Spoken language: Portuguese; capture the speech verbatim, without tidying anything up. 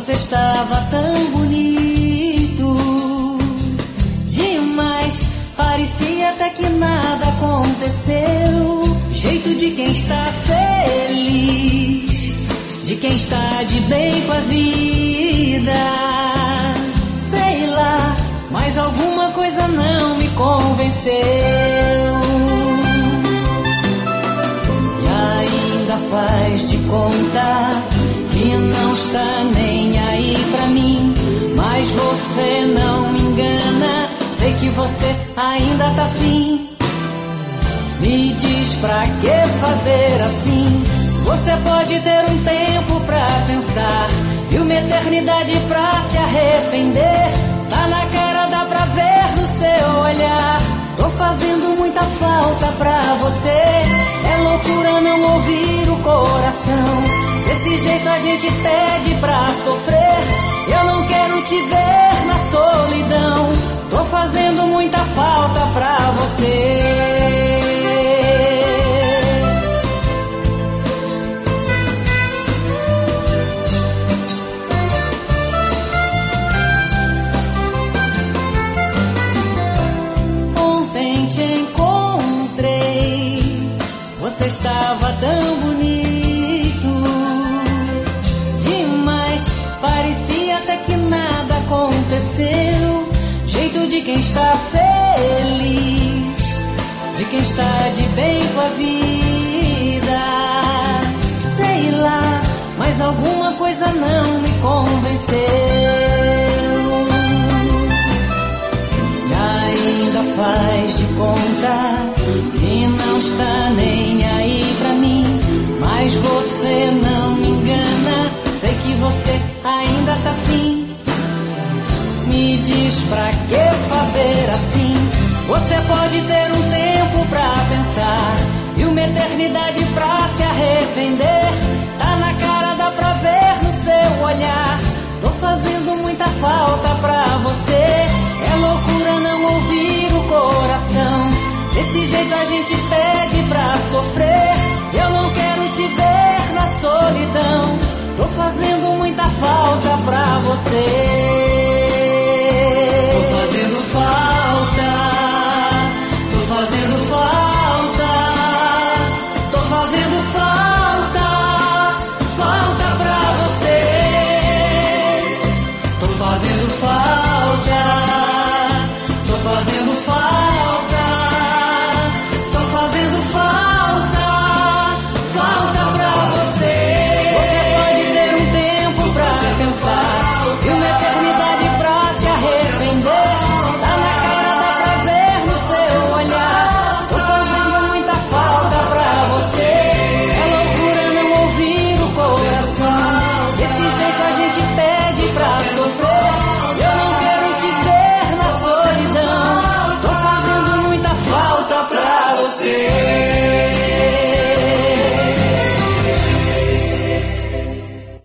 Você estava tão bonito demais, parecia até que nada aconteceu. Jeito de quem está feliz, de quem está de bem com a vida. Sei lá, mas alguma coisa não me convenceu. E ainda faz de conta que não está nem aí pra mim. Mas você não me engana, sei que você ainda tá afim. Me diz pra que fazer assim? Você pode ter um tempo pra pensar e uma eternidade pra se arrepender. Tá na cara, dá pra ver no seu olhar. Tô fazendo muita falta pra você. É loucura não ouvir o coração. Desse jeito a gente pede pra sofrer. Eu não quero te ver na solidão. Tô fazendo muita falta pra você. Ontem te encontrei, você estava tão bonito demais, parecia até que nada aconteceu. Jeito de quem está feliz, de quem está de bem com a vida. Sei lá, mas alguma coisa não me convenceu. E ainda faz de conta que não está nem aí pra mim. Mas você não me engana, sei que você ainda tá afim. Me diz pra que fazer assim? Você pode ter um tempo pra pensar e uma eternidade pra se arrepender. Tá na cara, dá pra ver no seu olhar. Tô fazendo muita falta pra você. É loucura não ouvir o coração. Desse jeito a gente pede pra sofrer. Eu não quero te ver na solidão. Tô fazendo muita falta pra você. Tô fazendo falta, tô fazendo falta, tô fazendo falta, falta pra você. Tô fazendo falta.